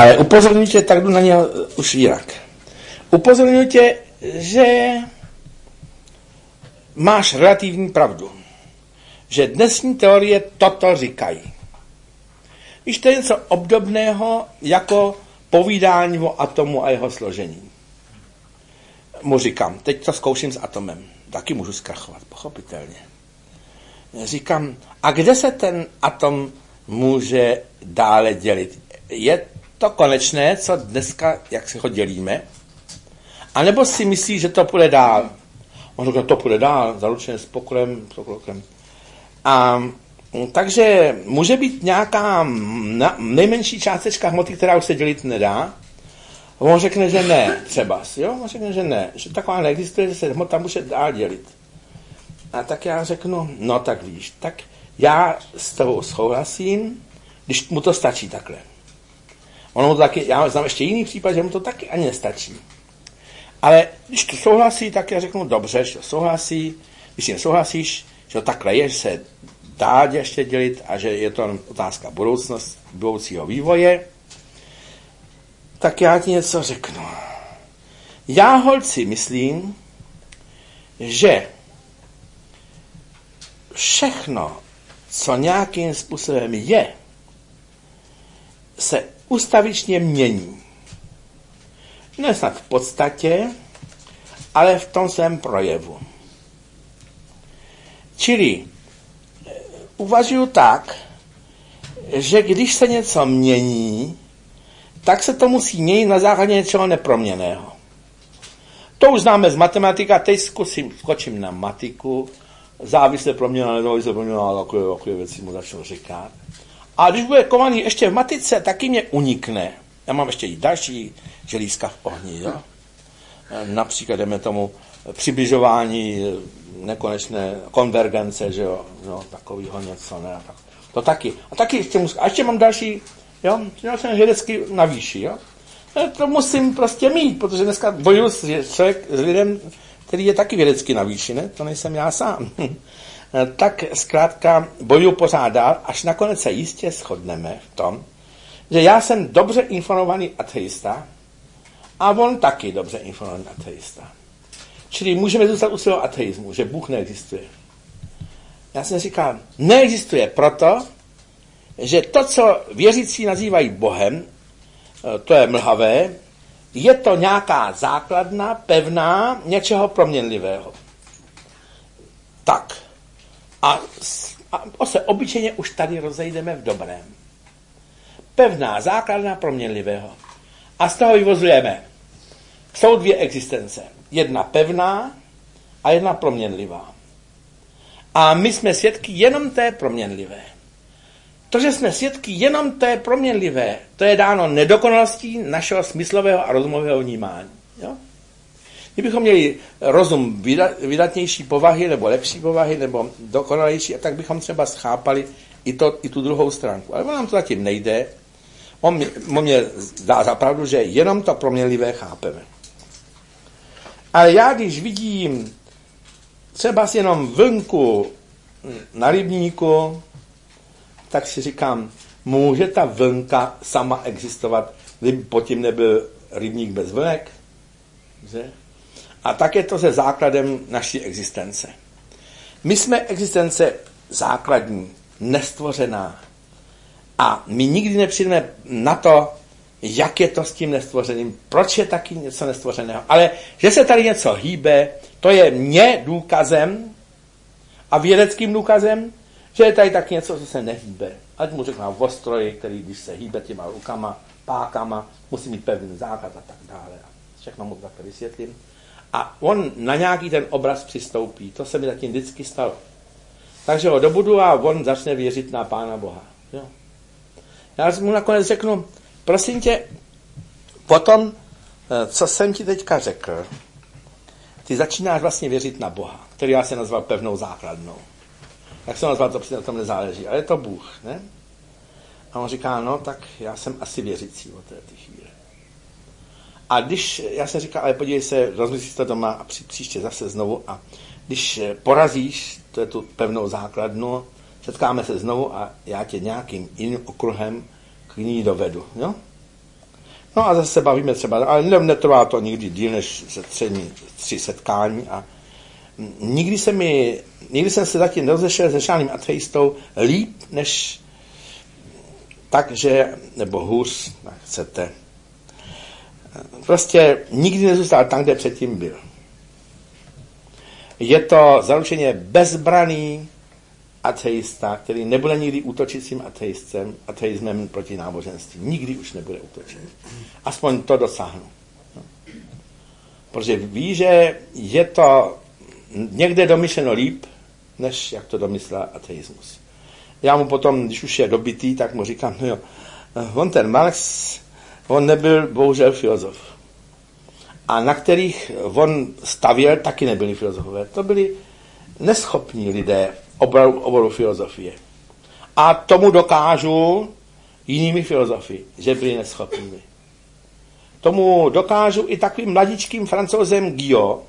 Ale upozorňuji tě, tak jdu na něho už jinak. Upozorňuji tě, že máš relativní pravdu. Že dnesní teorie toto říkají. Víš, to je něco obdobného jako povídání o atomu a jeho složení. Mu říkám, teď to zkouším s atomem. Taky můžu zkrachovat, pochopitelně. Říkám, a kde se ten atom může dále dělit? Je to konečné, co dneska, jak se ho dělíme? A nebo si myslí, že to půjde dál? On říká, to půjde dál, zaručeně s pokrokem. A takže může být nějaká nejmenší částečka hmoty, která už se dělit nedá. On řekne, že ne, třeba. Jo? On řekne, že ne, že taková neexistuje, že se hmota může dál dělit. A tak já řeknu, no tak víš, tak já s tebou souhlasím, když mu to stačí takhle. Ono mu to taky, já znám ještě jiný případ, že mu to taky ani nestačí. Ale když to souhlasí, tak já řeknu, dobře, že to souhlasí, když si nesouhlasíš, že to takhle je, že se dá ještě dělit a že je to otázka budoucího vývoje, tak já ti něco řeknu. Já holci myslím, že všechno, co nějakým způsobem je, se ustavičně mění. Ne snad v podstatě, ale v tom svém projevu. Čili uvažuji tak, že když se něco mění, tak se to musí měnit na základě něčeho neproměnného. To už známe z matematiky, teď skočím na matiku, závisle proměna, nezávisle proměna, takové věci mu začnu říkat. A když bude kovaný ještě v matice, taky mě unikne. Já mám ještě i další želízka v ohni, jo? Například jdeme tomu přibližování nekonečné konvergence, že jo, no, takovýho něco, ne, tak. To taky. A taky ještě mám další, jo, já jsem vědecky na výši, jo. To musím prostě mít, protože dneska bojuju s lidem, který je taky vědecky na výši, ne, to nejsem já sám. Tak zkrátka bojuju pořád dál, až nakonec se jistě shodneme v tom, že já jsem dobře informovaný ateista a on taky dobře informovaný ateista. Čili můžeme zůstat u svého ateismu, že Bůh neexistuje. Já jsem říkal, neexistuje proto, že to, co věřící nazývají Bohem, to je mlhavé, je to nějaká základna, pevná, něčeho proměnlivého. Tak. A se obyčejně už tady rozejdeme v dobrém. Pevná základna proměnlivého. A z toho vyvozujeme. Jsou dvě existence. Jedna pevná a jedna proměnlivá. A my jsme svědky jenom té proměnlivé. To, že jsme svědky jenom té proměnlivé, to je dáno nedokonalostí našeho smyslového a rozumového vnímání. Jo? Kdybychom měli rozum vydatnější povahy, nebo lepší povahy, nebo dokonalejší, tak bychom třeba schápali i tu druhou stránku. Ale nám to zatím nejde. On mě dá za pravdu, že jenom to proměnlivé chápeme. Ale já, když vidím třeba jenom vlnku na rybníku, tak si říkám, může ta vlnka sama existovat, kdyby pod tím nebyl rybník bez vlnek? Že? A tak je to se základem naší existence. My jsme existence základní, nestvořená. A my nikdy nepřijdeme na to, jak je to s tím nestvořeným, proč je taky něco nestvořeného. Ale že se tady něco hýbe, to je mně důkazem a vědeckým důkazem, že je tady taky něco, co se nehýbe. Ať mu řeknu o stroji, který když se hýbe těma rukama, pákama, musí mít pevný základ a tak dále. Všechno mu to takhle vysvětlím. A on na nějaký ten obraz přistoupí. To se mi zatím vždycky stalo. Takže ho dobudu a on začne věřit na Pána Boha. Jo. Já mu nakonec řeknu, prosím tě, potom, co jsem ti teďka řekl, ty začínáš vlastně věřit na Boha, který já se nazval pevnou základnou. Jak jsem nazval, to na tom nezáleží, ale je to Bůh, ne? A on říká, no, tak já jsem asi věřící od té chvíle. A když, já jsem říkal, ale podívej se, rozmyslíš to doma a příště zase znovu a když porazíš, to je tu pevnou základnu, setkáme se znovu a já tě nějakým jiným okruhem k ní dovedu, jo? No a zase se bavíme třeba, ale netrvá to nikdy díl než 3 setkání a nikdy jsem se zatím nerozešel se žádným ateistou líp, než tak, že, nebo hůř, tak chcete. Prostě nikdy nezůstal tam, kde předtím byl. Je to zaručeně bezbraný ateista, který nebude nikdy útočícím ateismem proti náboženství. Nikdy už nebude útočit. Aspoň to dosáhnu. No. Protože ví, že je to někde domyšleno líp, než jak to domyslel ateismus. Já mu potom, když už je dobitý, tak mu říkám, no jo, on ten Marx, on nebyl bohužel filozof. A na kterých on stavěl, taky nebyli filozofové. To byli neschopní lidé oboru filozofie. A tomu dokážu jinými filozofy, že byli neschopní. Tomu dokážu i takovým mladičkým Francouzem Guillot,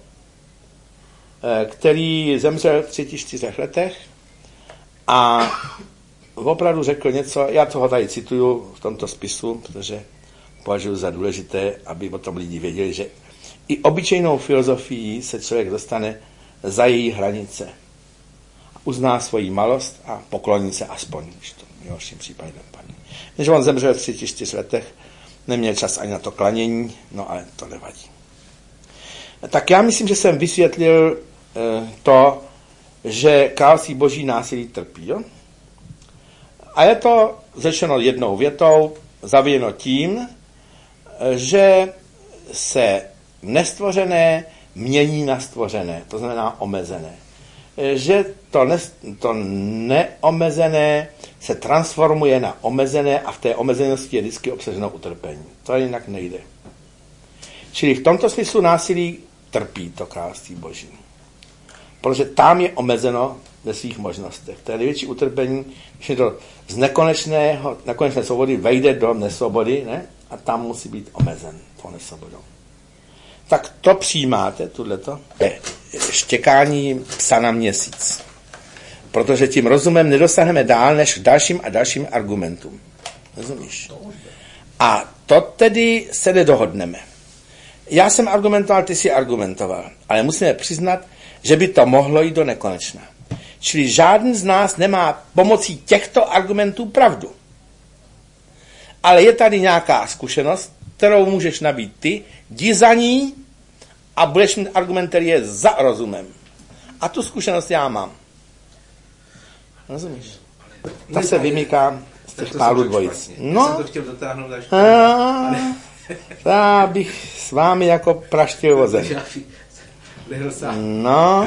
který zemřel v 34 letech a opravdu řekl něco, já toho tady cituju v tomto spisu, protože považuji za důležité, aby o tom lidi věděli, že i obyčejnou filozofií se člověk dostane za její hranice. Uzná svoji malost a pokloní se aspoň, když to v horším případě dopadne. Když on zemřel v 34 letech, neměl čas ani na to klanění, no ale to nevadí. Tak já myslím, že jsem vysvětlil to, že království boží násilí trpí. Jo? A je to řečeno jednou větou, zavíjeno tím, že se nestvořené mění na stvořené, to znamená omezené. Že to neomezené se transformuje na omezené a v té omezenosti je vždycky obsaženo utrpení. To jinak nejde. Čili v tomto smyslu násilí trpí to království boží. Protože tam je omezeno ve svých možnostech. To je největší utrpení, když je to z nekonečné svobody vejde do nesvobody, ne? A tam musí být omezen tou nesvobodou. Tak to přijímáte, tohleto? Štěkání psa na měsíc. Protože tím rozumem nedosáhneme dál než k dalším a dalším argumentům. Rozumíš? A to tedy se nedohodneme. Já jsem argumentoval, ty jsi argumentoval. Ale musíme přiznat, že by to mohlo jít do nekonečna. Čili žádný z nás nemá pomocí těchto argumentů pravdu. Ale je tady nějaká zkušenost, kterou můžeš nabít ty, jdi za ní a budeš mít argument, který je za rozumem. A tu zkušenost já mám. Rozumíš? Ta se vymýká z těch párů dvojic. No, jsem to chtěl dotáhnout až já bych s vámi jako praštil vozem. No,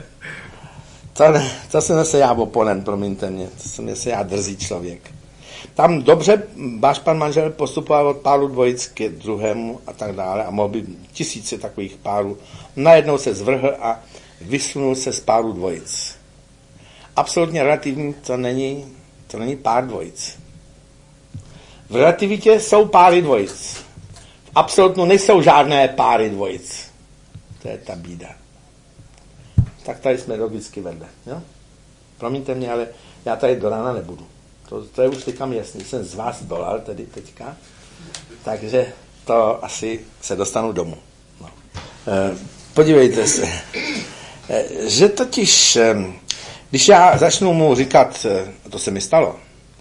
to jsem zase já oponent, promiňte mě, to jsem zase já drzý člověk. Tam dobře váš pan manžel postupoval od páru dvojic k druhému a tak dále a mohl by tisíce takových párů. Najednou se zvrhl a vysunul se z páru dvojic. Absolutně relativní to není pár dvojic. V relativitě jsou páry dvojic. V absolutnu nejsou žádné páry dvojic. To je ta bída. Tak tady jsme logicky vedle. Jo? Promiňte mě, ale já tady do rána nebudu. To je už teďka jasný. Jsem z vás dolal tedy teďka. Takže to asi se dostanu domů. No. Podívejte se. Že totiž, když já začnu mu říkat, to se mi stalo,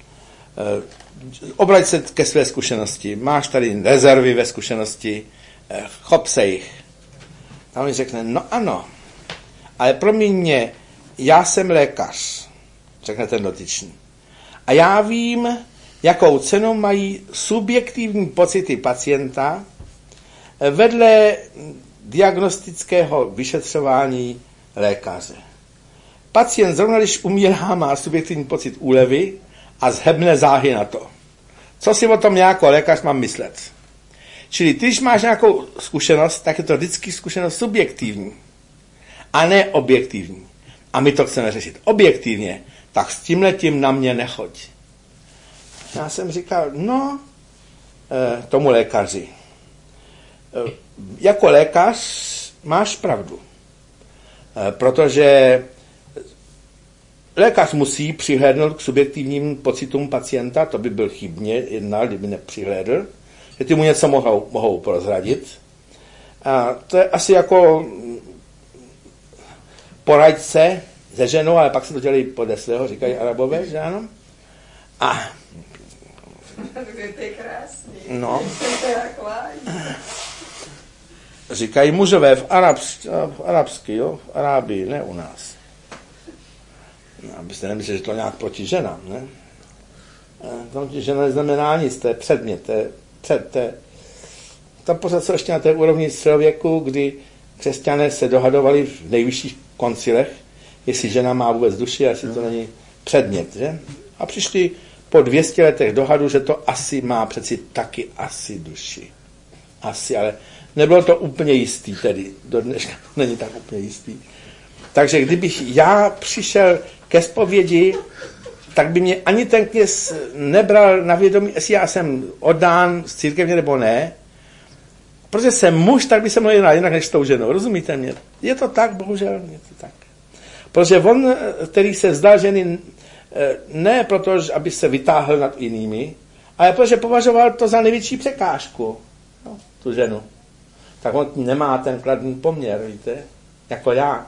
obrať se ke své zkušenosti. Máš tady rezervy ve zkušenosti, chop se jich. A on mi řekne, no ano, ale promiň mě, já jsem lékař, řekne ten dotyčný. A já vím, jakou cenu mají subjektivní pocity pacienta vedle diagnostického vyšetřování lékaře. Pacient zrovna, když umírá, má subjektivní pocit úlevy a zhebne záhy na to. Co si o tom jako lékař mám myslet? Čili když máš nějakou zkušenost, tak je to vždycky zkušenost subjektivní a ne objektivní. A my to chceme řešit objektivně, tak s tímhletím na mě nechoď. Já jsem říkal, tomu lékaři, jako lékař máš pravdu, protože lékař musí přihlédnout k subjektivním pocitům pacienta, to by byl chybně jednal, kdyby nepřihlédl. že ty mu něco mohou prozradit. A to je asi jako poradce se ženou, ale pak se to dělají podle svého, říkají Arabové, že ano? A to je krásný. no. Říkají mužové v arabsky, jo? V Arábii, ne u nás. No, abyste nemysleli, že to nějak proti ženám, ne? Proti žena neznamená nic, to je předmět, tam pořád jsou ještě na té úrovni středověku, kdy křesťané se dohadovali v nejvyšších koncilech, jestli žena má vůbec duši a jestli to není předmět, že? A přišli po 200 letech dohadu, že to asi má přeci taky asi duši. Asi, ale nebylo to úplně jistý tedy. Do dneška to není tak úplně jistý. Takže kdybych já přišel ke zpovědi, tak by mě ani ten kněz nebral na vědomí, jestli já jsem oddán z církevně nebo ne. Protože jsem muž, tak by se mnou jednal jinak než s tou ženou. Rozumíte mě? Je to tak, bohužel, je to tak. Protože on, který se vzdal ženy, ne proto, aby se vytáhl nad jinými, ale protože považoval to za největší překážku, no, tu ženu. Tak on nemá ten kladný poměr, víte, jako já.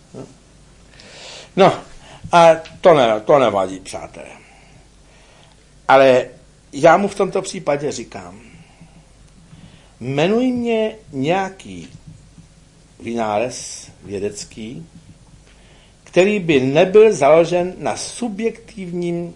No, a to nevadí, přátelé. Ale já mu v tomto případě říkám, jmenuj mě nějaký vynález vědecký, který by nebyl založen na subjektivním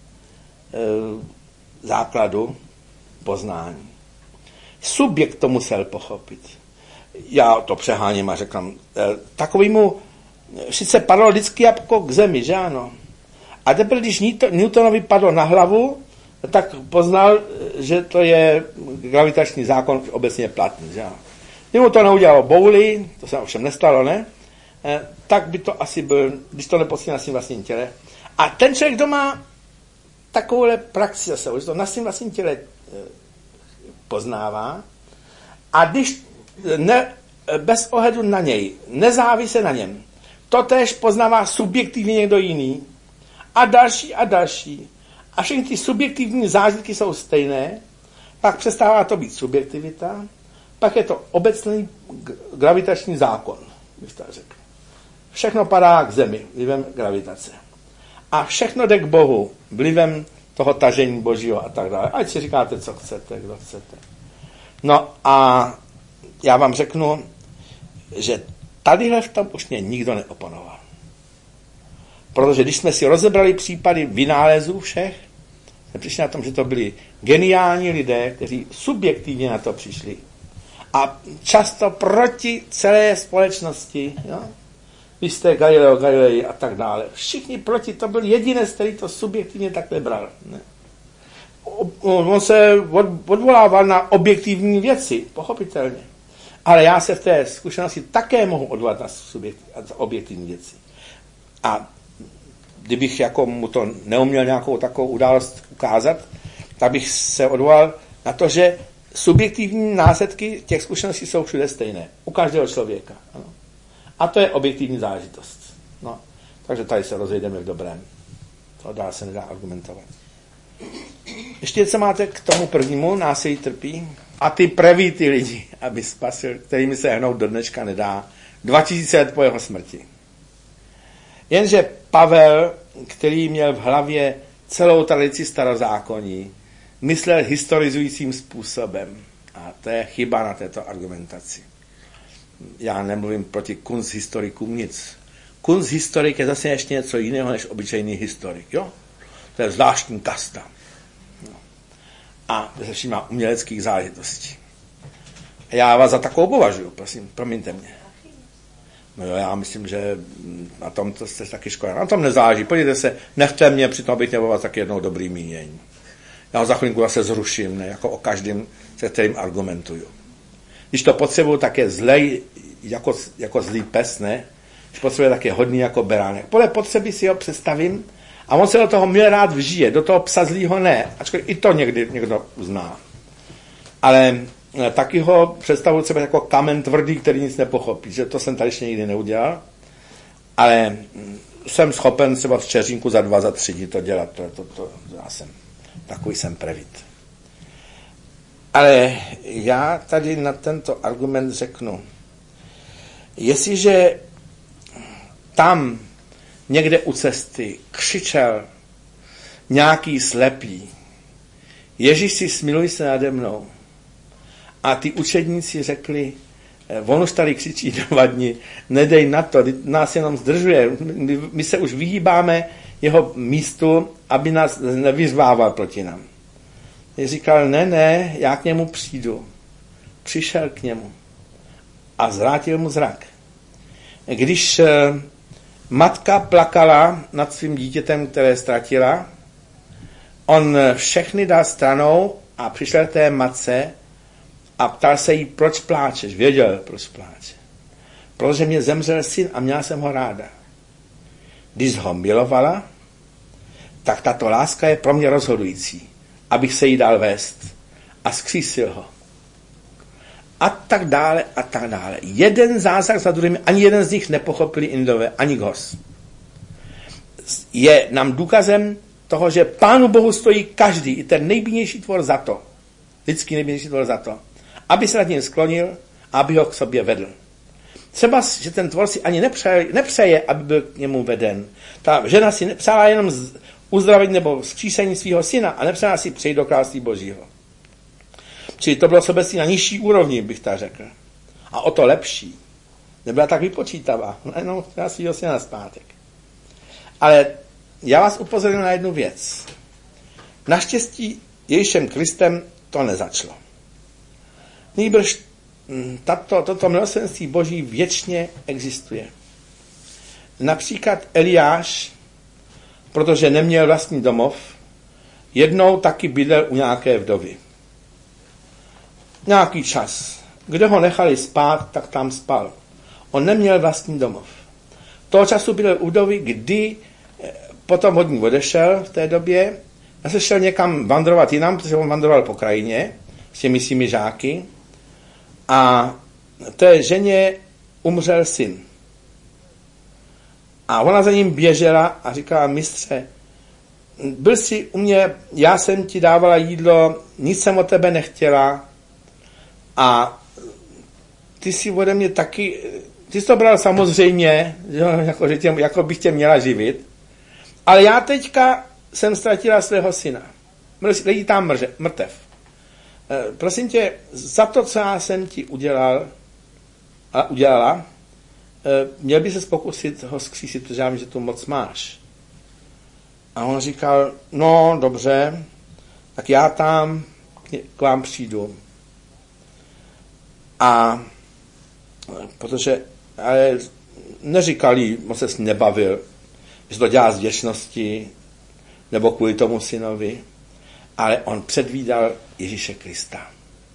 základu poznání. Subjekt to musel pochopit. Já to přeháním a řekám, takovýmu sice padlo vždycky jabko k zemi, že ano? A teprve, když Newtonovi padlo na hlavu, tak poznal, že to je gravitační zákon obecně platný, že ano? Kdyby to neudělalo Bowley, to se ovšem nestalo, ne? Tak by to asi byl, když to nepocítí na svým vlastním těle. A ten člověk, kdo má takovouhle praxi zase, že to na svým vlastním těle poznává a když bez ohledu na něj, nezávisle na něm, totéž poznává subjektivně někdo jiný a další a další. A všechny ty subjektivní zážitky jsou stejné, pak přestává to být subjektivita, pak je to obecný gravitační zákon, bych tak řekl. Všechno padá k zemi vlivem gravitace. A všechno jde k Bohu vlivem toho tažení Božího a tak dále. Ať si říkáte, co chcete, kdo chcete. No a já vám řeknu, že tadyhle v tom už mě nikdo neoponoval. Protože když jsme si rozebrali případy vynálezů všech, jsme přišli na tom, že to byli geniální lidé, kteří subjektivně na to přišli. A často proti celé společnosti. Jo? Vy jste Galileo Galilei a tak dále. Všichni proti, to byl jedinec, který to subjektivně takhle bral. Ne? On se odvolával na objektivní věci, pochopitelně. Ale já se v té zkušenosti také mohu odvolat na objektivní věci. A kdybych jako mu to neuměl nějakou takovou událost ukázat, tak bych se odvolal na to, že subjektivní následky těch zkušeností jsou všude stejné. U každého člověka. Ano. A to je objektivní záležitost. No. Takže tady se rozejdeme v dobrém. To dál se nedá argumentovat. Ještě něco máte k tomu prvnímu, násilí trpí? A ty preví ty lidi, aby spasil, kterými se hnout do dneška nedá, 2000 let po jeho smrti. Jenže Pavel, který měl v hlavě celou tradici starozákonní, myslel historizujícím způsobem. A to je chyba na této argumentaci. Já nemluvím proti kunsthistorikům nic. Kunsthistorik je zase ještě něco jiného než obyčejný historik. Jo? To je zvláštní kasta. No. A to má uměleckých záležitostí. A já vás za takovou považuji, prosím, promiňte mě. No jo, já myslím, že na tom to jste taky škoda. Na tom nezáleží. Podívejte se, nechte mě, přitom bych měl vás taky jednou dobrý mínění. Já ho za chvilinku zase zruším, ne, jako o každém, se kterým argumentuju. Když to potřebuju, tak je zlej jako zlý pes, ne? Když potřebuje, tak je hodný jako beránek. Podle potřeby si ho představím a on se do toho měl rád vžije, do toho psa zlýho ne. Ačkoliv i to někdy někdo uzná. Ale taky ho představuji třeba jako kamen tvrdý, který nic nepochopí, že to jsem tady ještě nikdy neudělal. Ale jsem schopen třeba v Čeřínku za 2, za 3 dní to dělat. Takový jsem previt. Ale já tady na tento argument řeknu, jestliže tam někde u cesty křičel nějaký slepý, Ježíš si smiluj se nade mnou, a ty učedníci řekli, on už tady křičí 2 dny, nedej na to, nás jenom zdržuje, my se už vyhýbáme jeho místu, aby nás nevyzvával proti nám. Ježíš říkal, ne, já k němu přijdu. Přišel k němu a zvrátil mu zrak. Když matka plakala nad svým dítětem, které ztratila, on všechny dal stranou a přišel k té matce a ptal se jí, proč pláčeš. Věděl, proč pláče. Protože mě zemřel syn a měla jsem ho ráda. Když ho milovala, tak tato láska je pro mě rozhodující, abych se jí dal vést. A zkřísil ho. A tak dále, a tak dále. Jeden zázrak za druhým, ani jeden z nich nepochopili Indové, ani Gos. Je nám důkazem toho, že Pánu Bohu stojí každý, i ten nejbínější tvor za to, lidský nejbínější tvor za to, aby se nad ním sklonil a aby ho k sobě vedl. Třeba, že ten tvor si ani nepřeje, aby byl k němu veden. Ta žena si nepřála jenom uzdravení nebo vzkříšení svého syna a nepřála si přejít do království Božího. Čili to bylo sobectví na nižší úrovni, bych tak řekl. A o to lepší. Nebyla tak vypočítavá. Jenom chtěla svýho syna zpátek. Ale já vás upozorňuji na jednu věc. Naštěstí Ježíšem Kristem to nezačalo. Nýbrž toto milosrdenství Boží věčně existuje. Například Eliáš, protože neměl vlastní domov, jednou taky bydlel u nějaké vdovy. Nějaký čas. Kde ho nechali spát, tak tam spal. On neměl vlastní domov. Toho času bydlel u vdovy, kdy potom od ní odešel v té době a se šel někam vandrovat jinam, protože on vandroval po krajině s těmi svými žáky a té ženě umřel syn. A ona za ním běžela a říkala, mistře, byl jsi u mě, já jsem ti dávala jídlo, nic jsem od tebe nechtěla a ty si ode mě taky, ty jsi to bral samozřejmě, jako bych tě měla živit, ale já teďka jsem ztratila svého syna. Leží tam mrtev. Prosím tě, za to, co já jsem ti udělala, měl by se pokusit ho zkřísit, protože já vím, že tu moc máš. A on říkal, no dobře, tak já tam k vám přijdu. A protože ale neříkal jí, moc se s ní nebavil, že to dělá z vděčnosti, nebo kvůli tomu synovi, ale on předvídal Ježíše Krista.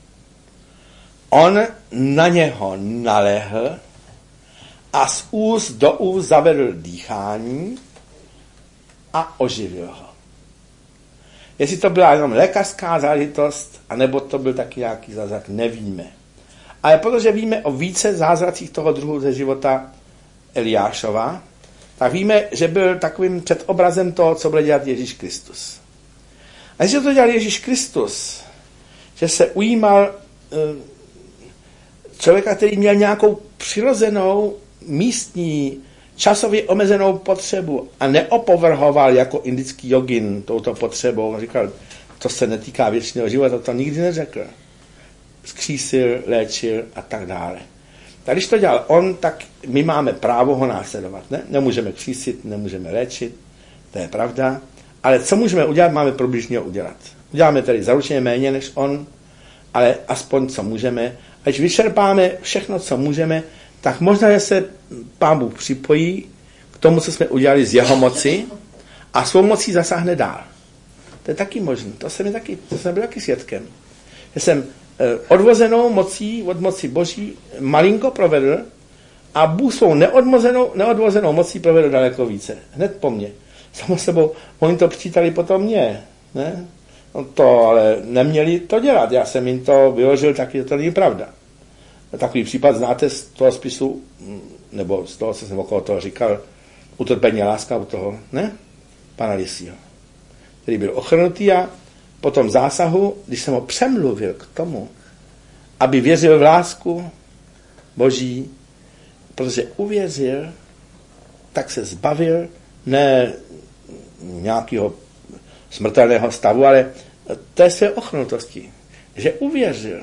On na něho naléhl a z úst do úst zavedl dýchání a oživil ho. Jestli to byla jenom lékařská záležitost, anebo to byl taky nějaký zázrak, nevíme. Ale protože víme o více zázracích toho druhu ze života Eliášova, tak víme, že byl takovým předobrazem toho, co bude dělat Ježíš Kristus. A jestli to dělal Ježíš Kristus, že se ujímal člověka, který měl nějakou přirozenou, místní, časově omezenou potřebu a neopovrhoval jako indický jogin touto potřebou. On říkal, to se netýká věčného života, to nikdy neřekl. Zkřísil, léčil a tak dále. Tak když to dělal on, tak my máme právo ho následovat. Ne? Nemůžeme křísit, nemůžeme léčit, to je pravda. Ale co můžeme udělat, máme přibližně udělat. Uděláme tedy zaručeně méně než on, ale aspoň co můžeme. A když vyčerpáme všechno, co můžeme, tak možná, že se Pán Bůh připojí k tomu, co jsme udělali z jeho moci a svou mocí zasáhne dál. To je taky možné. To jsem byl taky svědkem. Že jsem odvozenou mocí od moci Boží malinko provedl a Bůh svou neodvozenou mocí provedl daleko více. Hned po mně. Samo sebou, oni to přičítali potom mě. Ne? No to ale neměli to dělat. Já jsem jim to vyložil, taky to není pravda. Takový případ znáte z toho spisu, nebo z toho, co jsem okolo toho říkal, Utrpení a láska u toho, ne? Pana Lisího, který byl ochrnutý a po tom zásahu, když jsem ho přemluvil k tomu, aby věřil v lásku Boží, protože uvěřil, tak se zbavil ne nějakého smrtelného stavu, ale té své ochnutosti, že uvěřil.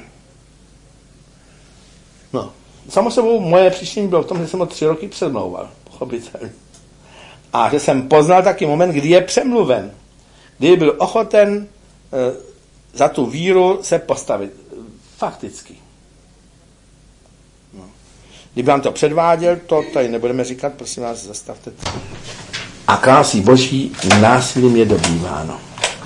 No, samozřejmě moje přištění bylo v tom, že jsem ho 3 roky přemlouval, pochopitelně. A že jsem poznal taky moment, kdy je přemluven, kdy byl ochoten za tu víru se postavit. Fakticky. No. Kdyby vám to předváděl, to tady nebudeme říkat, prosím vás, zastavte to. A krásy Boží násilím je dobýváno.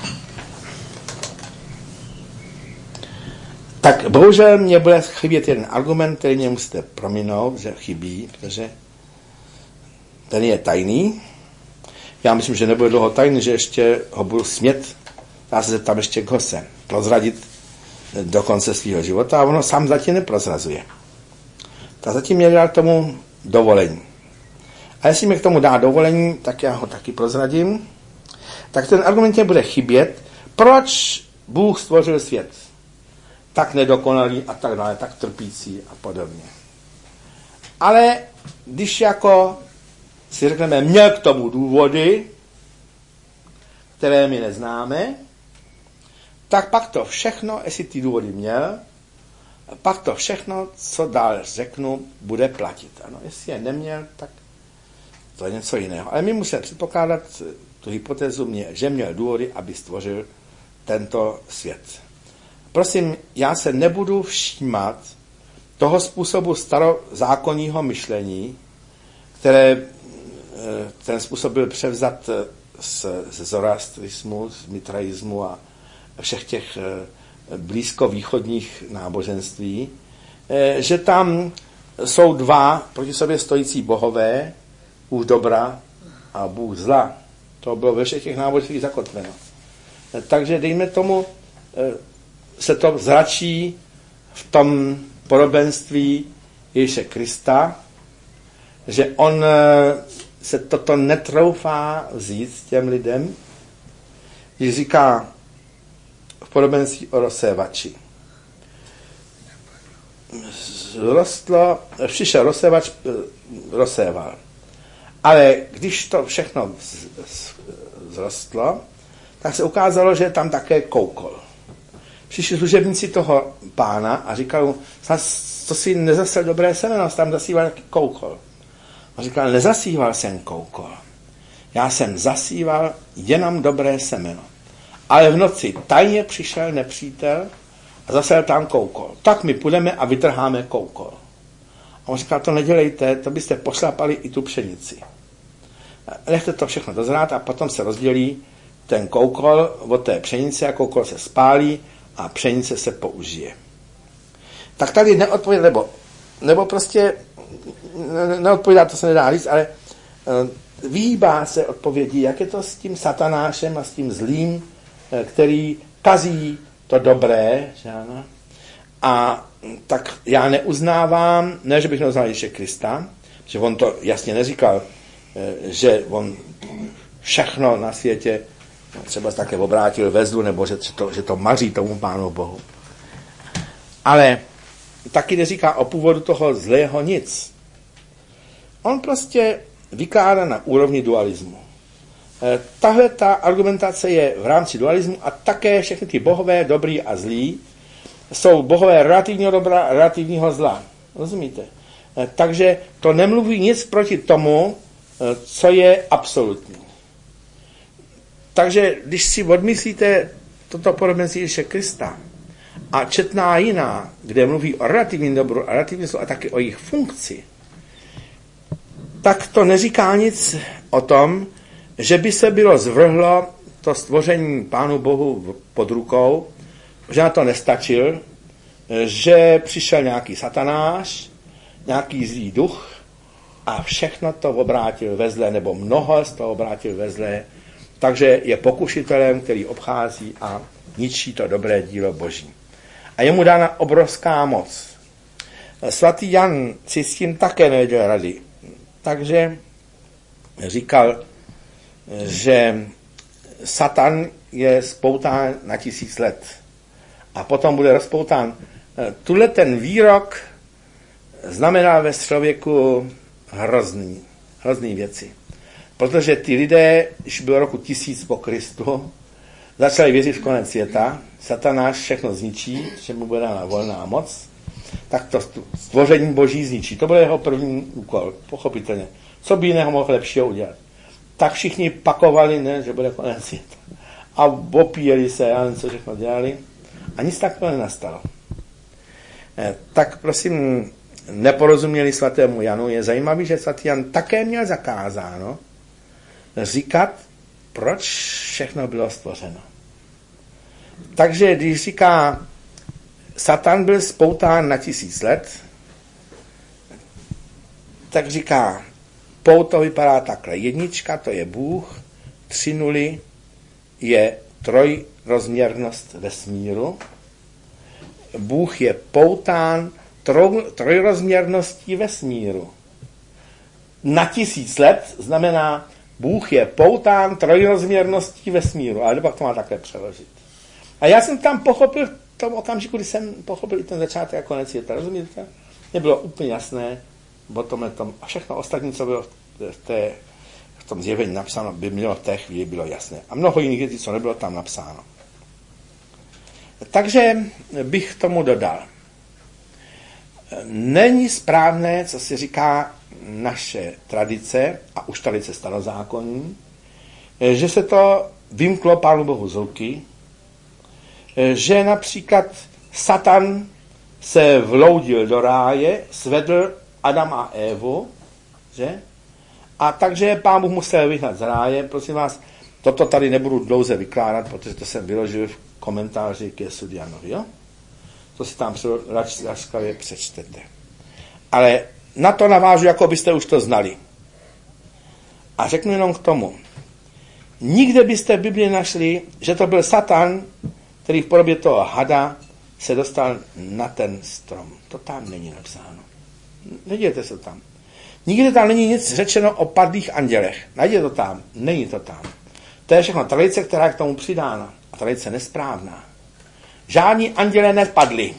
Tak bohužel mě bude chybět jeden argument, který mě musíte prominout, že chybí, protože ten je tajný. Já myslím, že nebude dlouho tajný, že ještě ho budu smět, já se zeptám ještě k hose, prozradit do konce svého života a ono sám zatím neprozrazuje. Tak zatím mě dá k tomu dovolení. A jestli mi k tomu dá dovolení, tak já ho taky prozradím. Tak ten argument mě bude chybět, proč Bůh stvořil svět. Tak nedokonalý a tak dále, tak trpící a podobně. Ale když jako si řekneme, měl k tomu důvody, které my neznáme, tak pak to všechno, jestli ty důvody měl, pak to všechno, co dál řeknu, bude platit. Ano, jestli je neměl, tak to je něco jiného. Ale my musíme předpokládat tu hypotézu, že měl důvody, aby stvořil tento svět. Prosím, já se nebudu všímat toho způsobu starozákonního myšlení, které ten způsob byl převzat z zoroastrismu, z mitraismu a všech těch blízkovýchodních náboženství, že tam jsou 2 proti sobě stojící bohové, Bůh dobra a Bůh zla. To bylo ve všech těch náboženstvích zakotveno. Takže dejme tomu, se to zračí v tom podobenství Ježíše Krista, že on se toto netroufá vzít těm lidem, když říká v podobenství o rozsévači. Přišel rozsévač, rozséval. Ale když to všechno zrostlo, tak se ukázalo, že je tam také koukol. Přišli služebníci toho pána a říkali, to si nezasel dobré semeno, tam zasíval jaký koukol. A říkal, nezasíval jsem koukol. Já jsem zasíval jenom dobré semeno. Ale v noci tajně přišel nepřítel a zasel tam koukol. Tak my půjdeme a vytrháme koukol. A on říkal, to nedělejte, to byste pošlapali i tu pšenici. Nechte to všechno dozrát a potom se rozdělí ten koukol od té pšenice a koukol se spálí a pšenice se použije. Tak tady neodpovědá, nebo prostě neodpovídá, to se nedá říct, ale vyhýbá se odpovědí, jak je to s tím satanášem a s tím zlým, který kazí to dobré, že ano? A tak já neuznávám, ne, že bych neuznal Ježíše Krista, že on to jasně neříkal, že on všechno na světě třeba také obrátil ve zlu, nebo že to maří tomu Pánu Bohu. Ale taky neříká o původu toho zlého nic. On prostě vykládá na úrovni dualismu. Tahle ta argumentace je v rámci dualismu a také všechny ty bohové, dobrý a zlí, jsou bohové relativního dobra a relativního zla. Rozumíte? Takže to nemluví nic proti tomu, co je absolutní. Takže když si odmyslíte toto podobenství Ježíše Krista a četná jiná, kde mluví o relativním dobru a relativním zlu a taky o jejich funkci, tak to neříká nic o tom, že by se bylo zvrhlo to stvoření Pánu Bohu pod rukou, že na to nestačil, že přišel nějaký satanáš, nějaký zlý duch a všechno to obrátil ve zlé, nebo mnoho z toho obrátil ve zlé, takže je pokušitelem, který obchází a ničí to dobré dílo Boží. A je mu dána obrovská moc. Svatý Jan si s tím také nevěděl rady. Takže říkal, že Satan je spoután na 1000 let. A potom bude rozpoután. Tuhle ten výrok znamená ve člověku hrozný věci. Protože ty lidé, když bylo roku 1000 po Kristu, začali věřit v konec světa, Satanáš všechno zničí, že mu bude dána volná moc, tak to stvoření boží zničí. To byl jeho první úkol, pochopitelně. Co by jiného mohl lepšího udělat? Tak všichni pakovali, ne, že bude konec světa. A opíjeli se, já nevím, co všechno dělali. A nic takového nenastalo. Tak prosím, neporozuměli svatému Janu. Je zajímavý, že svatý Jan také měl zakázáno říkat, proč všechno bylo stvořeno. Takže když říká, Satan byl spoután na 1000 let, tak říká, pouto vypadá takhle. 1, to je Bůh, 3 nuly je trojrozměrnost vesmíru. Bůh je poután trojrozměrností vesmíru. Na 1000 let znamená, Bůh je poután trojrozměrností vesmíru. Ale pak to má takhle přeložit. A já jsem tam pochopil v tom okamžiku, kdy jsem pochopil i ten začátek a konec světa. Rozumíte? Mně bylo úplně jasné, a všechno ostatní, co bylo v tom zjevení napsáno, by mělo v té chvíli bylo jasné. A mnoho jiných věcí, co nebylo tam napsáno. Takže bych tomu dodal. Není správné, co si říká naše tradice, a už tradice starozákonní, že se to vymklo Pánu Bohu z ruky, že například Satan se vloudil do ráje, svedl Adam a Evu, že? A takže Pán Bůh musel vyhnat z ráje. Prosím vás, toto tady nebudu dlouze vykládat, protože to jsem vyložil v komentáři k Jesu Janovi, jo? To si tam laskavě přečtete. Ale na to navážu, jako byste už to znali. A řeknu jenom k tomu. Nikde byste v Biblii našli, že to byl Satan, který v podobě toho hada se dostal na ten strom. To tam není napsáno. Nedějte se tam. Nikde tam není nic řečeno o padlých andělech. Najděte to tam. Není to tam. To je všechno tradice, která je k tomu přidána. A tradice nesprávná. Žádní anděle nepadli.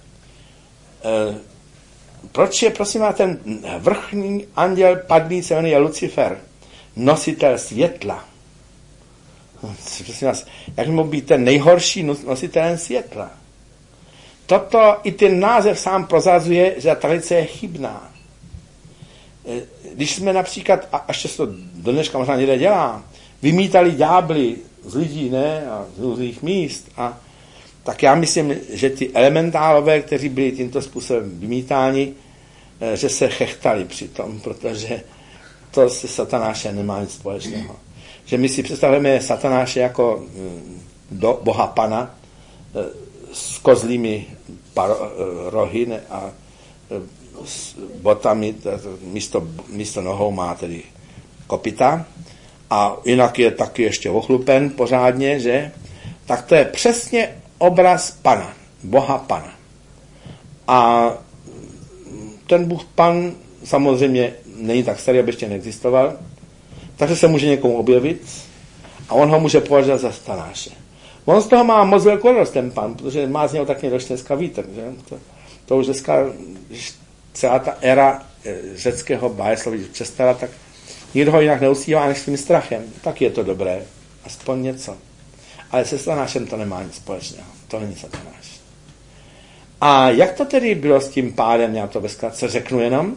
Proč je, prosím vás, ten vrchní anděl padlý, se jmenuje Lucifer, nositel světla? Prosím vás, jak by mohl být ten nejhorší nositelem světla? Toto i ten název sám prozrazuje, že ta tradice je chybná. Když jsme například, a ještě se to do dneška možná někde dělá, vymítali ďábly z lidí, ne, a z různých míst, tak já myslím, že ty elementálové, kteří byli tímto způsobem vymítáni, že se chechtali přitom, protože to se Satanáše nemá nic společného. Že my si představujeme Satanáše jako boha pana s kozlými rohy a s botami, místo nohou má tedy kopyta a jinak je taky ještě ochlupen pořádně, že? Tak to je přesně obraz pana, boha pana. A ten Bůh pan samozřejmě není tak starý, aby ještě neexistoval, takže se může někomu objevit a on ho může považovat za Satanáše. On z toho má moc velkou radost ten pan, protože má z něho taky došť dneska vítr. Že? To už dneska, když celá ta éra řeckého bájesloví přestala, tak nikdo ho jinak neusívá než svým strachem. Tak je to dobré, aspoň něco. Ale se Satanášem to nemá nic společného. To není Satanáš. A jak to tedy bylo s tím pádem? Já to ve zkratce řeknu jenom.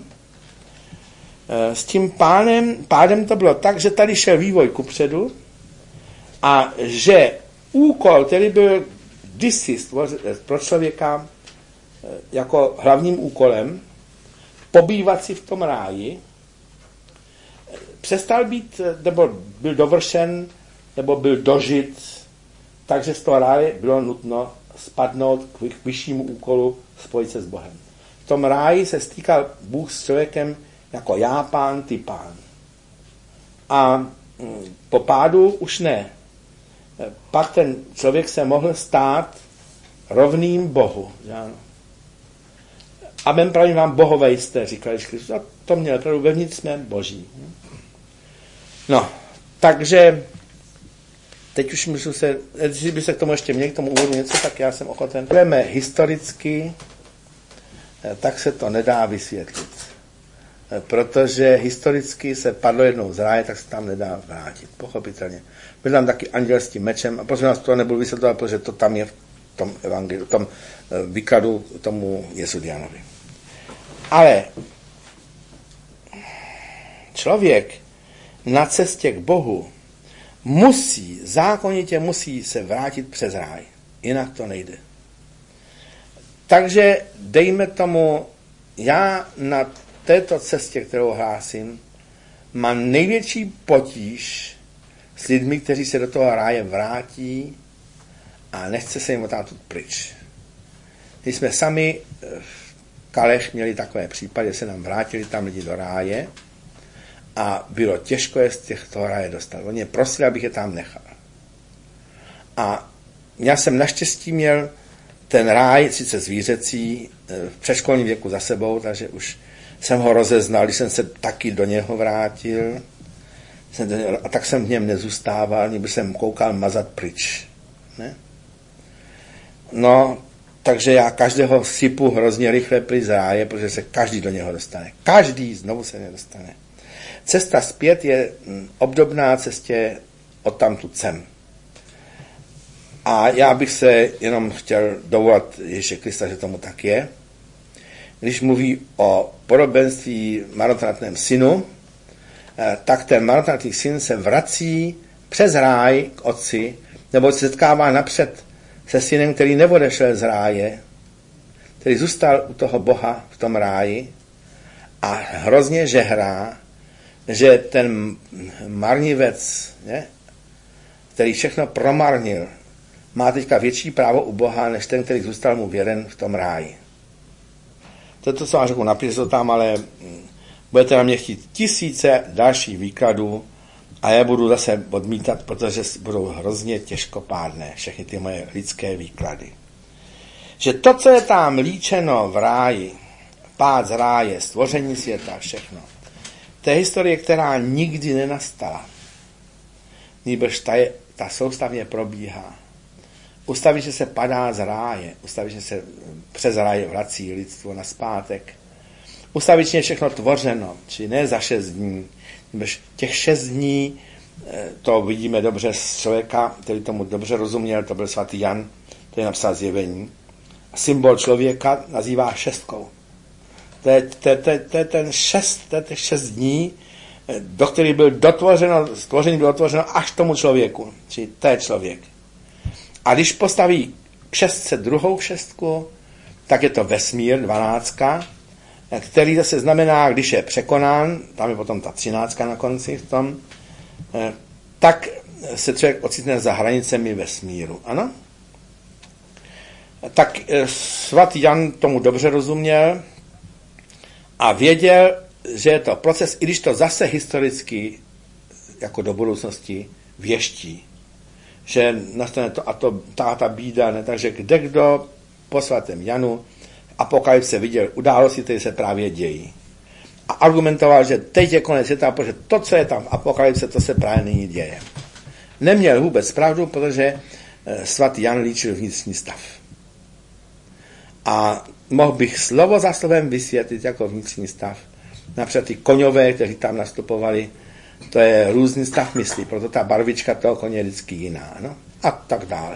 S tím pádem to bylo tak, že tady šel vývoj kupředu a že úkol, který byl kdysi pro člověka jako hlavním úkolem pobývat si v tom ráji, přestal být, nebo byl dovršen, nebo byl dožit, takže z toho ráje bylo nutno spadnout k vyššímu úkolu spojit se s Bohem. V tom ráji se stýkal Bůh s člověkem jako já pán, ty pán. A po pádu už ne. Pak ten člověk se mohl stát rovným Bohu. Ano. Amen pravím vám, bohové jste, říkal Kristus. A to měl pravdu, vevnitř jsme boží. No, takže teď už můžu se, když by se k tomu ještě měl k tomu úvodu něco, tak já jsem ochoten. Budeme historicky, tak se to nedá vysvětlit. Protože historicky se padlo jednou z ráje, tak se tam nedá vrátit, pochopitelně. Byl tam taky anděl s tím mečem a prosím vás, to nebudu vysvětlovat, protože to tam je v tom evangeliu, v tom výkladu tomu Jezudianovi. Ale člověk na cestě k Bohu zákonitě musí se vrátit přes ráj. Jinak to nejde. Takže dejme tomu, já na této cestě, kterou hlásím, mám největší potíž s lidmi, kteří se do toho ráje vrátí a nechce se jim odtáhnout pryč. Když jsme sami v Kalech měli takové případy, že se nám vrátili tam lidi do ráje a bylo těžko je z těchto ráje dostat. Oni prosili, abych je tam nechal. A já jsem naštěstí měl ten ráj, sice zvířecí, v předškolním věku za sebou, takže už jsem ho rozeznal, když jsem se taky do něho vrátil. A tak jsem v něm nezůstával, nebo jsem koukal mazat pryč. Ne? No, takže já každého sypu hrozně rychle pryč z ráje, protože se každý do něho dostane. Každý znovu se nedostane. Cesta zpět je obdobná cestě odtamtud sem. A já bych se jenom chtěl dovolat Ježíše Krista, že tomu tak je. Když mluví o podobenství marnotratném synu, tak ten marnotratný syn se vrací přes ráj k otci, nebo se setkává napřed se synem, který neodešel z ráje, který zůstal u toho Boha v tom ráji a hrozně žehrá, že ten marnivec, který všechno promarnil, má teďka větší právo u Boha, než ten, který zůstal mu věren v tom ráji. To je to, co vám řeknu, napište to tam, ale budete na mě chtít tisíce dalších výkladů a já budu zase odmítat, protože budou hrozně těžkopádné všechny ty moje lidské výklady. Že to, co je tam líčeno v ráji, pád z ráje, stvoření světa, všechno, to je historie, která nikdy nenastala. Nýbrž ta soustavně probíhá. Ustavičně se padá z ráje, ustavičně se přes ráje vrací lidstvo nazpátek. Ustavičně všechno tvořeno, či ne za 6 dní. Těch 6 dní, to vidíme dobře z člověka, který tomu dobře rozuměl, to byl svatý Jan, to je napsal Zjevení. Symbol člověka nazývá šestkou. To je těch 6 dní, do kterých byl stvoření bylo dotvořeno až tomu člověku, či to je člověk. A když postaví k šestce druhou šestku, tak je to vesmír, 12, který zase znamená, když je překonán, tam je potom ta 13 na konci v tom, tak se člověk ocitne za hranicemi vesmíru. Ano? Tak svatý Jan tomu dobře rozuměl a věděl, že je to proces, i když to zase historicky jako do budoucnosti věští. Že nastane to a to ta bída, ne? Takže kdekdo po svatém Janu Apokalypse viděl události, které se právě dějí. A argumentoval, že teď je konec světa, protože to, co je tam v Apokalypse, to se právě nyní děje. Neměl vůbec pravdu, protože svatý Jan líčil vnitřní stav. A mohl bych slovo za slovem vysvětlit jako vnitřní stav. Například ty koňové, kteří tam nastupovali, to je různý stav mysli, proto ta barvička toho koně je vždycky jiná. No? A tak dále.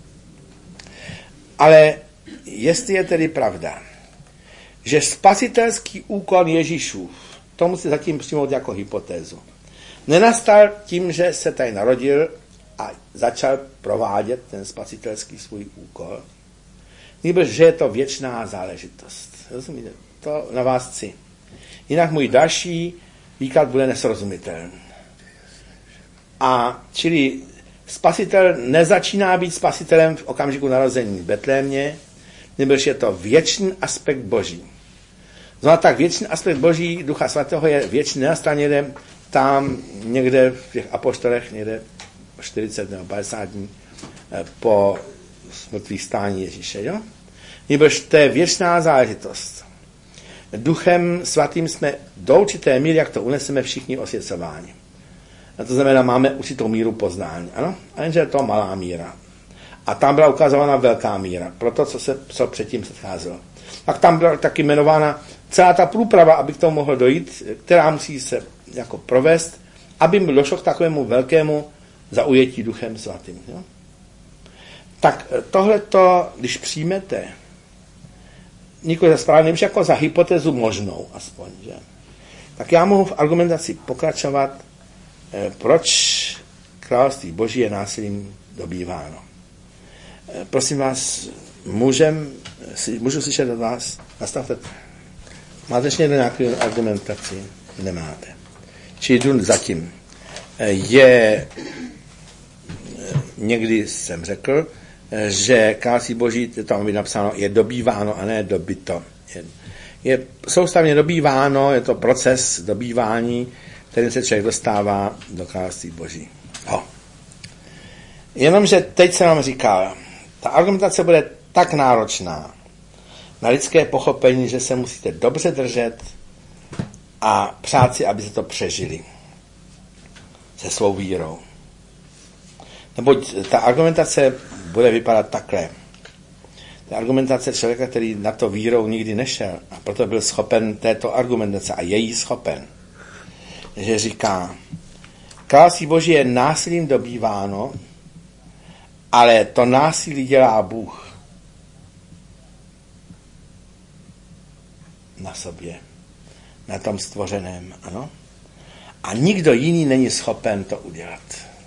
Ale jestli je tedy pravda, že spasitelský úkon Ježíšův, to musí zatím přijmout jako hypotézu, nenastal tím, že se tady narodil a začal provádět ten spasitelský svůj úkol, nýbrž, že je to věčná záležitost. Rozumíte? To na vás chci. Jinak můj další výklad bude nesrozumitelný. A čili spasitel nezačíná být spasitelem v okamžiku narození v Betlémě, nebož je to věčný aspekt Boží. No a tak věčný aspekt Boží Ducha Svatého je věčný, nenastal někde tam, někde v těch apoštolech, někde 40 nebo 50 dní po smrtvých stání Ježíše. Jo? Nebož to je věčná záležitost. Duchem Svatým jsme do určité míry, jak to uneseme, všichni osvěcováni. A to znamená, máme určitou míru poznání. Ano? A jenže je to malá míra. A tam byla ukázána velká míra. Pro to, co předtím předcházelo. Tak tam byla taky jmenována celá ta průprava, aby k tomu mohlo dojít, která musí se jako provést, aby došlo k takovému velkému zaujetí Duchem Svatým. Jo? Tak tohleto, když přijmete, nikoli za správně, jako za hypotézu možnou aspoň, že? Tak já mohu v argumentaci pokračovat, proč království Boží je násilím dobýváno. Prosím vás, můžu slyšet od vás? Nastavte. Máte ještě nějakou argumentaci? Nemáte. Či jdu zatím. Někdy jsem řekl, že království Boží, tam by napsáno, je dobýváno a ne dobyto. Je soustavně dobýváno, je to proces dobývání, kterým se člověk dostává do království Boží. Jenomže teď jsem vám říkal, ta argumentace bude tak náročná na lidské pochopení, že se musíte dobře držet a přát si, aby se to přežili se svou vírou. Neboť ta argumentace bude vypadat takhle. Ta argumentace člověka, který na to vírou nikdy nešel a proto byl schopen této argumentace a je jí schopen, že říká, království Boží je násilím dobýváno, ale to násilí dělá Bůh na sobě, na tom stvořeném, ano? A nikdo jiný není schopen to udělat.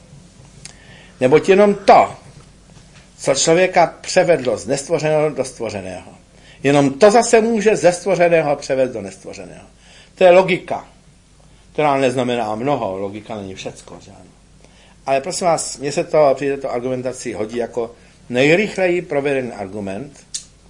Neboť jenom to, co člověka převedlo z nestvořeného do stvořeného, jenom to zase může ze stvořeného převést do nestvořeného. To je logika, která neznamená mnoho, logika není všecko, že ano. Ale prosím vás, mně se to při této argumentaci hodí jako nejrychleji provedený argument,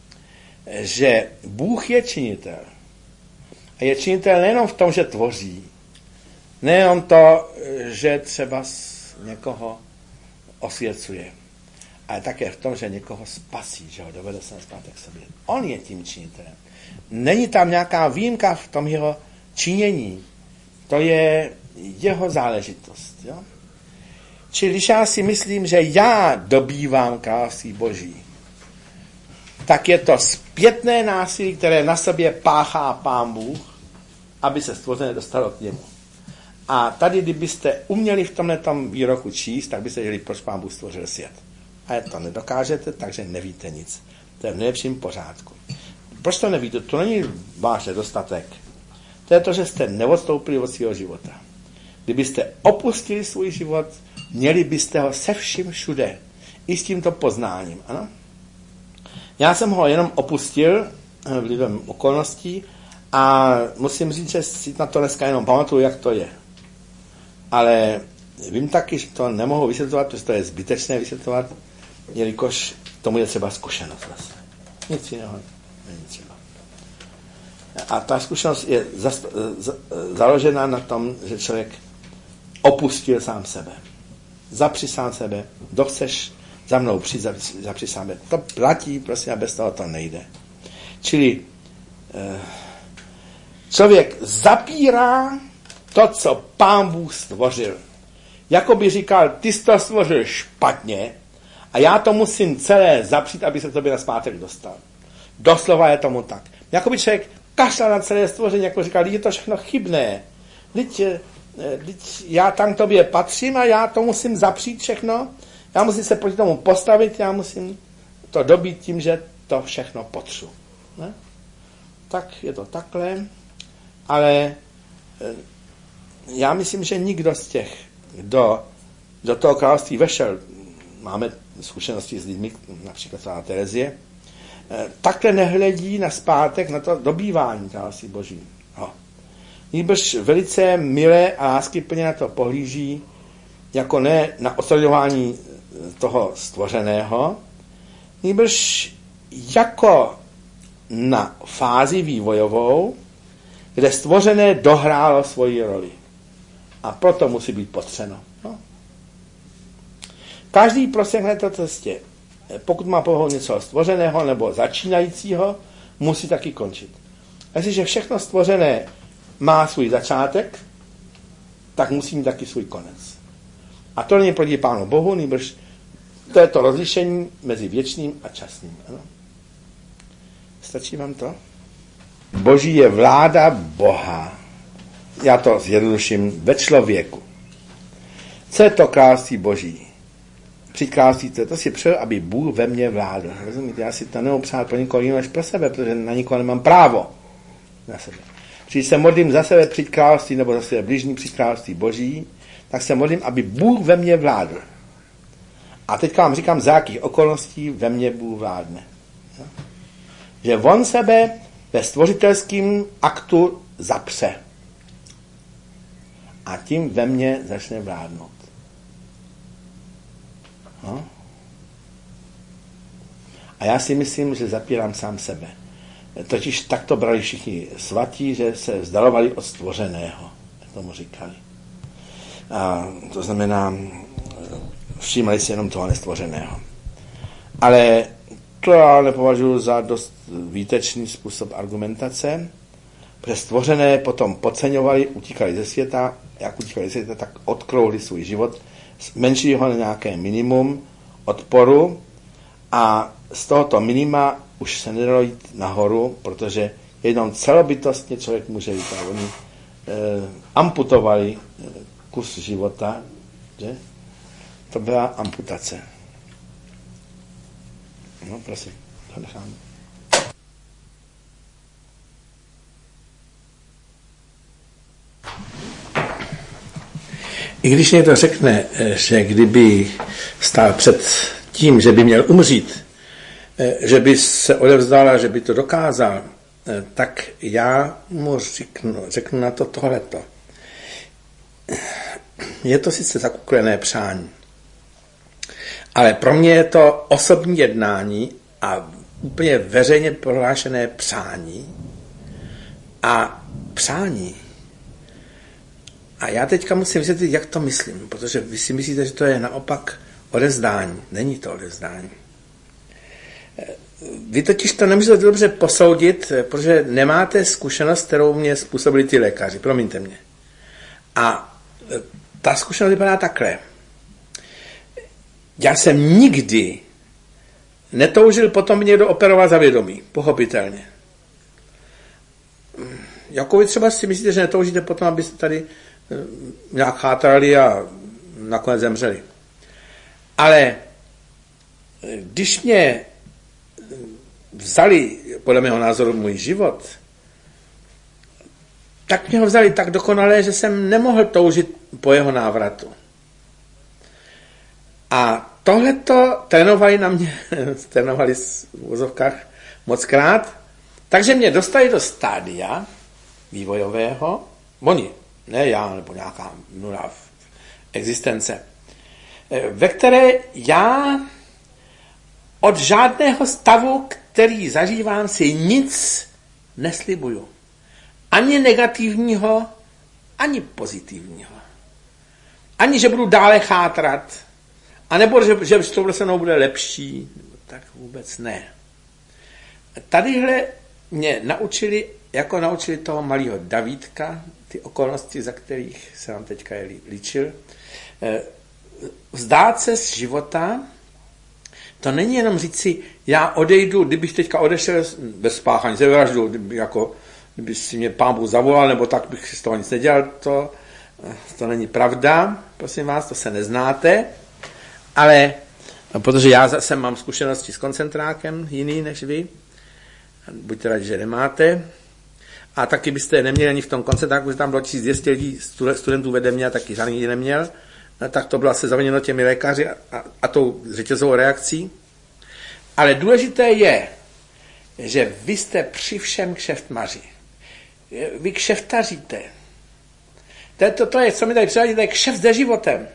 že Bůh je činitel. A je činitel nejenom v tom, že tvoří, nejenom to, že třeba někoho osvěcuje, ale také v tom, že někoho spasí, že ho dovede se zpátek k sobě. On je tím činitelem. Není tam nějaká výjimka v tom jeho činění. To je jeho záležitost. Jo? Čili když já si myslím, že já dobývám království Boží, tak je to zpětné násilí, které na sobě páchá Pán Bůh, aby se stvořené dostalo k němu. A tady, kdybyste uměli v tomhletom výroku číst, tak byste věděli, proč Pán Bůh stvořil svět. A to nedokážete, takže nevíte nic. To je v nejlepším pořádku. Proč to nevíte? To není váš nedostatek. To je to, že jste neodstoupili od svého života. Kdybyste opustili svůj život, měli byste ho se vším všude. I s tímto poznáním. Ano? Já jsem ho jenom opustil vlivem okolností a musím říct, že si na to dneska jenom pamatuju, jak to je. Ale vím taky, že to nemohu vysvětlovat, protože to je zbytečné vysvětlovat, jelikož tomu je třeba zkušenost vlastně. Nic jiného není třeba. A ta zkušenost je založená na tom, že člověk opustil sám sebe. Zapři sám sebe. Kdo chceš za mnou přijít, zapři sám sebe. To platí, prosím, a bez toho to nejde. Čili člověk zapírá to, co Pán Bůh stvořil. Jako by říkal, ty jsi to stvořil špatně a já to musím celé zapřít, aby se to by na zpátek dostal. Doslova je tomu tak. Jako by člověk kašlal na celé stvoření, jako říkal, je to všechno chybné. Já tam k tobě patřím a já to musím zapřít všechno. Já musím se proti tomu postavit, já musím to dobít tím, že to všechno potřu. Ne? Tak je to takhle, ale já myslím, že nikdo z těch, kdo do toho království vešel, máme zkušenosti s lidmi, například svatá Terezie, takhle nehledí na zpátek na to dobývání království Boží. Nýbrž velice milé a láskyplně na to pohlíží, jako ne na odstraňování toho stvořeného, nýbrž jako na fázi vývojovou, kde stvořené dohrálo svoji roli. A proto musí být potřeno. No. Každý prostě na této cestě, pokud má povahu něco stvořeného nebo začínajícího, musí taky končit. A jestliže všechno stvořené má svůj začátek, tak musí mít taky svůj konec. A to není proti Pánu Bohu, nýbrž to je to rozlišení mezi věčným a časným. Ano? Stačí vám to? Boží je vláda Boha. Já to zjednoduším ve člověku. Co je to království Boží? Při království to si přeju, aby Bůh ve mně vládl. Rozumíte? Já si to nemohu přát pro nikoho jiného než pro sebe, protože na nikoho nemám právo. Na sebe. Když se modlím za sebe při království nebo za sebe bližní při království Boží, tak se modlím, aby Bůh ve mně vládl. A teď vám říkám, za jakých okolností ve mně Bůh vládne. Že on sebe ve stvořitelském aktu zapře. A tím ve mně začne vládnout. No. A já si myslím, že zapírám sám sebe. Totiž tak to brali všichni svatí, že se vzdalovali od stvořeného, jak tomu říkali. A to znamená, všímali si jenom toho nestvořeného. Ale to já nepovažuji za dost výtečný způsob argumentace, protože stvořené potom podceňovali, utíkali ze světa, jak utíkali ze světa, tak odkrouhli svůj život, zmenšili ho na nějaké minimum odporu a z tohoto minima už se nedalo jít nahoru, protože jenom celobytostně člověk může jít. A oni amputovali kus života, že? To byla amputace. No, prosím, to nechám. I když někdo řekne, že kdyby stál před tím, že by měl umřít, že by se odevzdal a že by to dokázal, tak já mu řeknu na to tohleto. Je to sice zakuklené přání, ale pro mě je to osobní jednání a úplně veřejně prohlášené přání a přání. A já teďka musím vysvětlit, jak to myslím, protože vy si myslíte, že to je naopak odevzdání. Není to odevzdání. Vy totiž to nemůžete dobře posoudit, protože nemáte zkušenost, kterou mě způsobili ty lékaři. Promiňte mě. A ta zkušenost vypadá takhle. Já jsem nikdy netoužil potom někdo operovat za vědomí. Pochopitelně. Jako vy třeba si myslíte, že netoužíte potom, abyste tady nějak chátrali a nakonec zemřeli. Ale když mě vzali, podle mého názoru, můj život, tak mě ho vzali tak dokonale, že jsem nemohl toužit po jeho návratu. A tohleto trénovali na mě, trénovali v vozovkách mockrát, takže mě dostali do stádia vývojového, oni, ne já, nebo nějaká nula existence, ve které já od žádného stavu, který zažívám, si nic neslibuju. Ani negativního, ani pozitivního. Ani, že budu dále chátrat, anebo, že tohle se mnou bude lepší, tak vůbec ne. Tadyhle mě naučili, jako naučili toho malého Davídka, ty okolnosti, za kterých se vám teďka líčil, vzdát se z života, to není jenom říct si, já odejdu, kdybych teďka odešel bez spáchání, sebevraždu, kdyby si mě Pán Bůh zavolal, nebo tak bych si z toho nic nedělal, to není pravda, prosím vás, to se neznáte, ale protože já zase mám zkušenosti s koncentrákem jiný než vy, buďte rádi, že nemáte, a taky byste neměli ani v tom koncentráku, že tam bylo 1200 lidí, studentů vede mě a taky žádný neměl, tak to bylo se zaviněno těmi lékaři a tou řetězovou reakcí. Ale důležité je, že vy jste při všem kšeftmaři. Vy kšeftaříte. To je, co mi tady přivádí, to je kšeft se životem.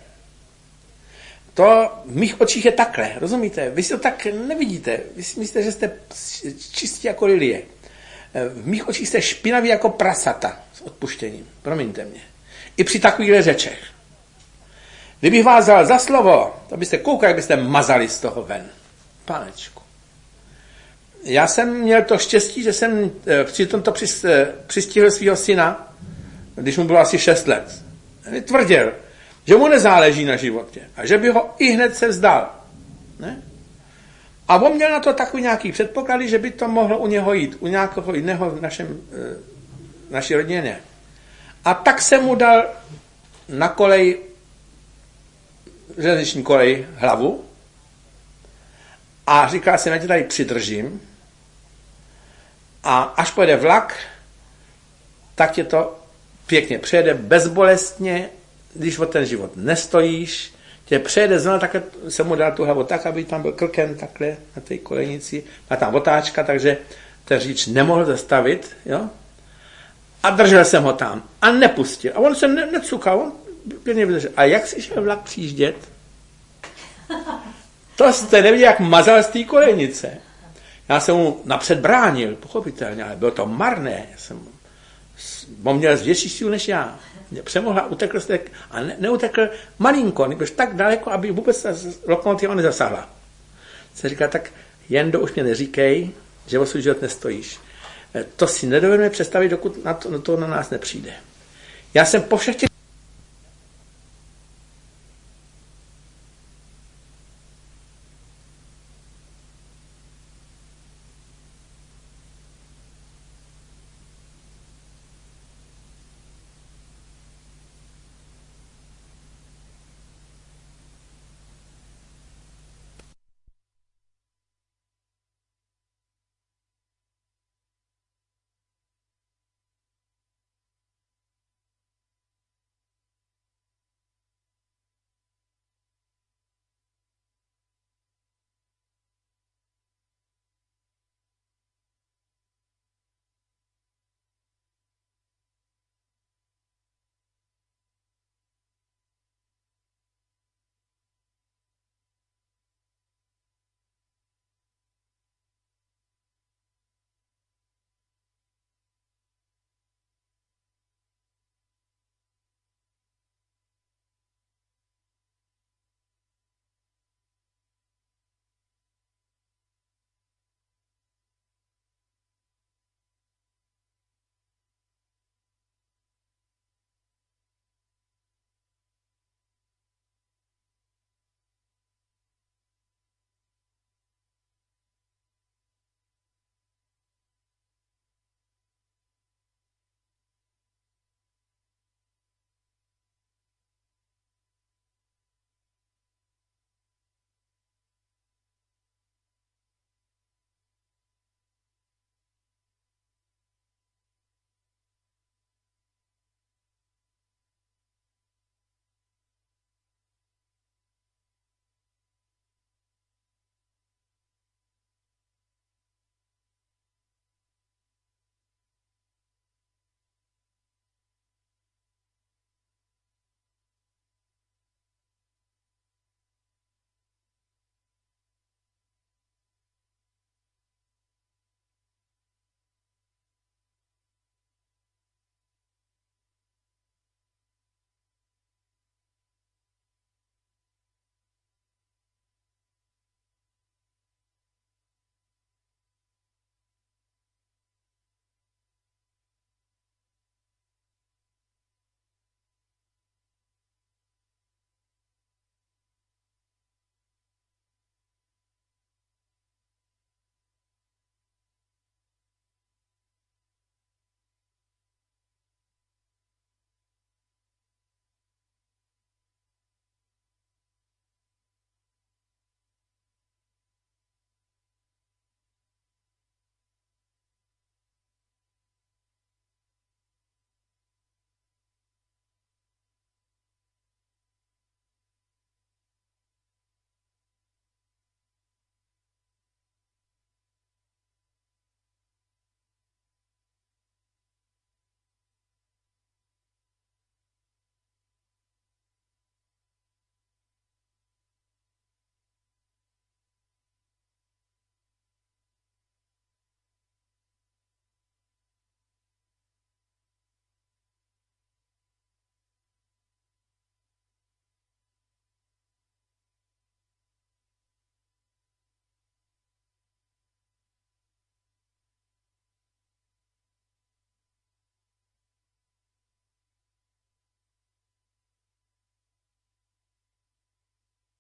To v mých očích je takhle, rozumíte? Vy si to tak nevidíte. Vy si myslíte, že jste čistí jako lilie. V mých očích jste špinaví jako prasata s odpuštěním. Promiňte mě. I při takových řečech. Kdybych vás vzal za slovo, to byste koukali, byste mazali z toho ven. Panečku. Já jsem měl to štěstí, že jsem při tomto přistihl svého syna, když mu bylo asi 6 let. Tvrdil, že mu nezáleží na životě a že by ho i hned se vzdal. Ne? A on měl na to takový nějaký předpoklady, že by to mohlo u něho jít, u nějakého jiného v naší rodině. A tak se mu dal na kolej, železniční kolej, hlavu a říkal si, já tě tady přidržím a až pojede vlak, tak tě to pěkně přejede bezbolestně, když o ten život nestojíš, tě přejede znovu, takhle se mu dal tu hlavu tak, aby tam byl krken takhle na té kolejnici, a tam otáčka, takže ten řidič nemohl zastavit, jo? A držel jsem ho tam a nepustil. A on se necukal, on pěkně vydržel. A jak si šel vlak přijíždět? To jste neviděli, jak mazal z té kolejnice. Já jsem mu napřed bránil, pochopitelně, ale bylo to marné. On měl větší sílu než já. Mě přemohla, utekl jste a neutekl malinko, nebyl tak daleko, aby vůbec ta lokomotiva nezasáhla. Se říká, tak Jendo, už mě neříkej, že o svůj život nestojíš. To si nedovedeme představit, dokud to na nás nepřijde. Já jsem po všech těch